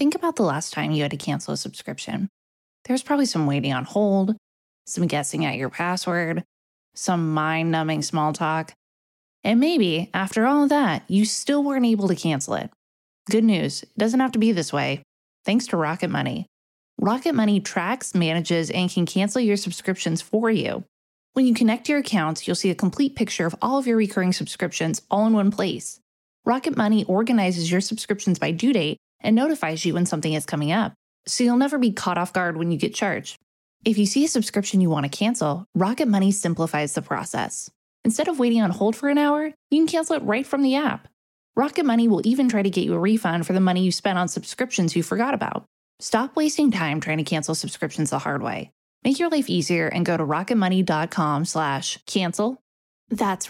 Think about the last time you had to cancel a subscription. There's probably some waiting on hold, some guessing at your password, some mind-numbing small talk. And maybe, after all of that, you still weren't able to cancel it. Good news, it doesn't have to be this way. Thanks to Rocket Money. Rocket Money tracks, manages, and can cancel your subscriptions for you. When you connect your accounts, you'll see a complete picture of all of your recurring subscriptions all in one place. Rocket Money organizes your subscriptions by due date and notifies you when something is coming up, so you'll never be caught off guard when you get charged. If you see a subscription you want to cancel, Rocket Money simplifies the process. Instead of waiting on hold for an hour, you can cancel it right from the app. Rocket Money will even try to get you a refund for the money you spent on subscriptions you forgot about. Stop wasting time trying to cancel subscriptions the hard way. Make your life easier and go to rocketmoney.com/cancel. That's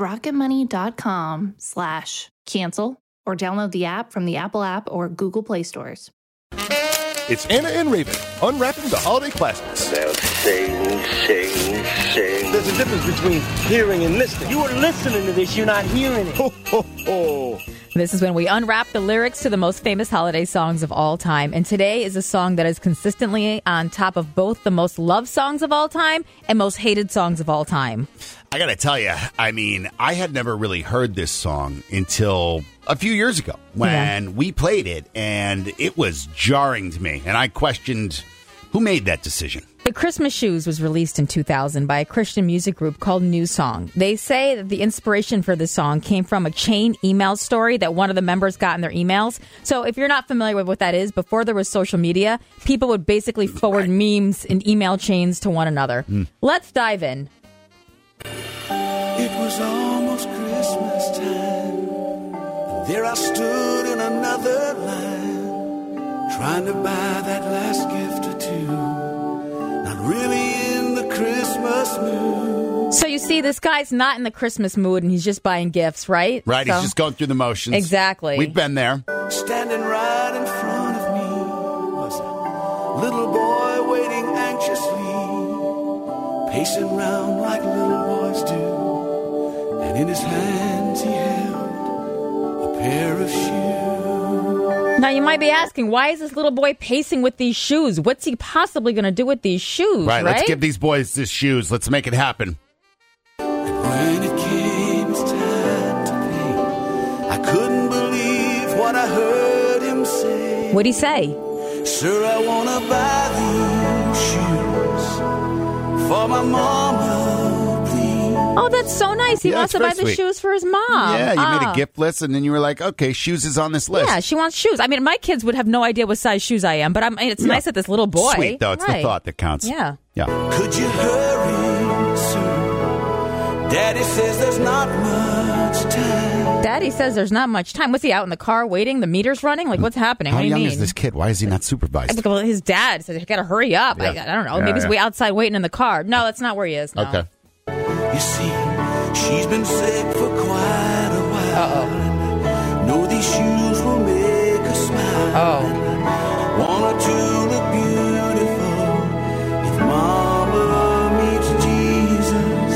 rocketmoney.com/cancel, or download the app from the Apple app or Google Play stores. It's Anna and Raven, unwrapping the holiday classics. Now sing, sing, sing. There's a difference between hearing and listening. You are listening to this, you're not hearing it. Ho, ho, ho. This is when we unwrap the lyrics to the most famous holiday songs of all time. And today is a song that is consistently on top of both the most loved songs of all time and most hated songs of all time. I got to tell you, I mean, I had never really heard this song until a few years ago when we played it, and it was jarring to me. And I questioned who made that decision. The Christmas Shoes was released in 2000 by a Christian music group called New Song. They say that the inspiration for this song came from a chain email story that one of the members got in their emails. So if you're not familiar with what that is, before there was social media, people would basically forward memes in email chains to one another. Let's dive in. It was almost Christmas time. There I stood in another line, trying to buy that last gift or two. Not really in the Christmas mood. So you see, this guy's not in the Christmas mood, and he's just buying gifts, right? Right, So, he's just going through the motions. Exactly. We've been there. Standing right in front of me was a little boy waiting anxiously, pacing round like little boys do. And in his hands he held a pair of shoes. Now, you might be asking, why is this little boy pacing with these shoes? What's he possibly going to do with these shoes, right? Let's give these boys these shoes. Let's make it happen. And when it came his time to pay, I couldn't believe what I heard him say. What'd he say? Sir, I want to buy these shoes for my mama, please. Oh, that's so nice. He Yeah, wants to that's buy very the sweet. shoes for his mom. Yeah, you made a gift list, and then you were like, okay, shoes is on this list. Yeah, she wants shoes. I mean, my kids would have no idea what size shoes I am, but it's nice that this little boy. Sweet, though. It's the Right. thought that counts. Yeah. Yeah. Could you hurry, sir? Daddy says there's not much time. Daddy says there's not much time. Was he out in the car waiting? The meter's running? Like, what's happening? How What do you young mean? is this kid? Why is he not supervised? Well, his dad says, you got to hurry up. Yeah. I don't know. Yeah, Maybe he's yeah. way outside waiting in the car. No, that's not where he is. No. Okay. You see, she's been sick for quite a while. Uh-oh. Know these shoes will make her smile. Oh. Want her to look beautiful if Mama meets Jesus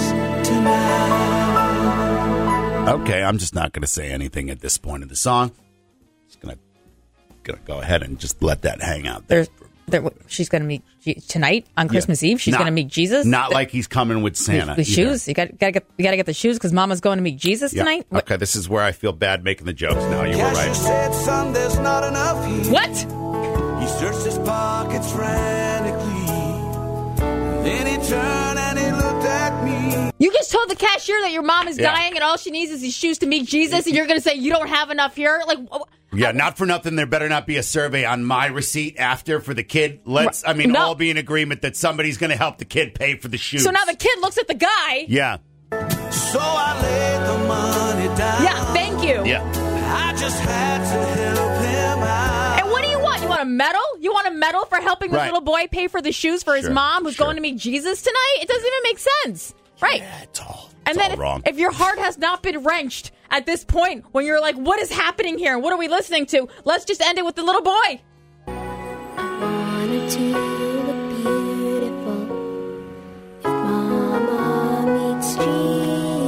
tonight. Okay, I'm just not going to say anything at this point of the song. Just going to go ahead and just let that hang out there. She's going to meet tonight on Christmas Eve. She's going to meet Jesus. Not like he's coming with Santa. The shoes. You got to get the shoes because Mama's going to meet Jesus Yeah. tonight. Okay, this is where I feel bad making the jokes now. You were Cashier right. said, son, there's not enough here. What? He searched his pockets frantically. Then he turned and he looked at me. You just told the cashier that your mom is Yeah. dying and all she needs is these shoes to meet Jesus, and you're going to say you don't have enough here? Like, Yeah, not for nothing. There better not be a survey on my receipt after for the kid. Let's, No. all be in agreement that somebody's going to help the kid pay for the shoes. so now the kid looks at the guy. Yeah. So I laid the money down. Yeah, thank you. Yeah. I just had to help him out. And what do you want? You want a medal? You want a medal for helping this Right. little boy pay for the shoes for his Sure, mom who's sure. going to meet Jesus tonight? It doesn't even make sense. Right. Yeah, it's all And then if your heart has not been wrenched at this point, when you're like, what is happening here? What are we listening to? Let's just end it with the little boy. Wanted to look beautiful if Mama meets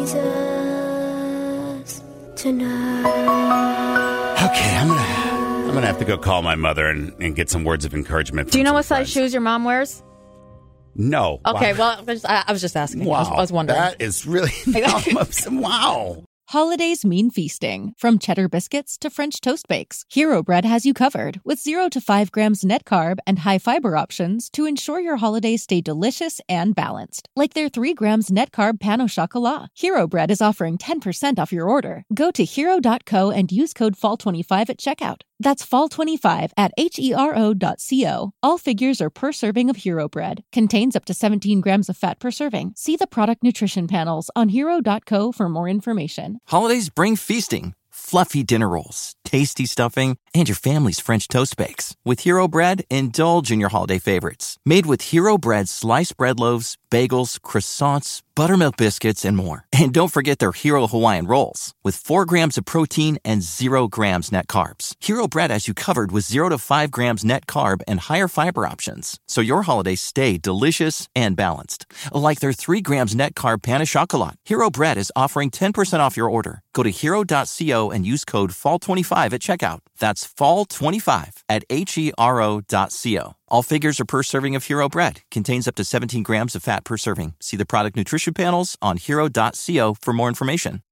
Jesus tonight. Okay, I'm going to have to go call my mother and get some words of encouragement. Do you know from what some size friends. shoes your mom wears? No. Okay, Wow. well, I was just asking. Wow. I was wondering. That is really wow. Holidays mean feasting. From cheddar biscuits to French toast bakes, Hero Bread has you covered with 0 to 5 grams net carb and high fiber options to ensure your holidays stay delicious and balanced. Like their 3 grams net carb pan au chocolat. Hero Bread is offering 10% off your order. Go to hero.co and use code FALL25 at checkout. That's FALL25 at hero.co. All figures are per serving of Hero Bread. Contains up to 17 grams of fat per serving. See the product nutrition panels on hero.co for more information. Holidays bring feasting, fluffy dinner rolls, tasty stuffing, and your family's French toast bakes. With Hero Bread, indulge in your holiday favorites. Made with Hero Bread sliced bread loaves, bagels, croissants, buttermilk biscuits, and more. And don't forget their Hero Hawaiian rolls with 4 grams of protein and 0 grams net carbs. Hero Bread has you covered with 0 to 5 grams net carb and higher fiber options, so your holidays stay delicious and balanced. Like their 3 grams net carb pan au chocolat. Hero Bread is offering 10% off your order. Go to hero.co and use code FALL25 at checkout. That's FALL25 at hero.co. All figures are per serving of Hero Bread. Contains up to 17 grams of fat per serving. See the product nutrition panels on hero.co for more information.